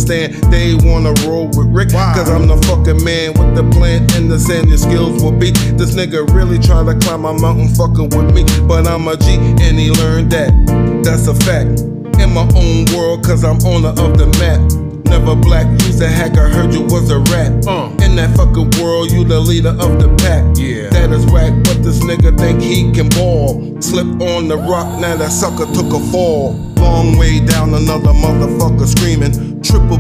understand they wanna roll with Rick. Cause I'm the fucking man with the plan and the sand. Your skills will be. This nigga really try to climb my mountain fucking with me. But I'm a G and he learned that. That's a fact. In my own world, cause I'm owner of the map. Never black, used to hack, I heard you was a rat. In that fucking world, you the leader of the pack. Yeah, that is whack, but this nigga think he can ball. Slip on the rock, now that sucker took a fall. Long way down, another motherfucker screaming. Triple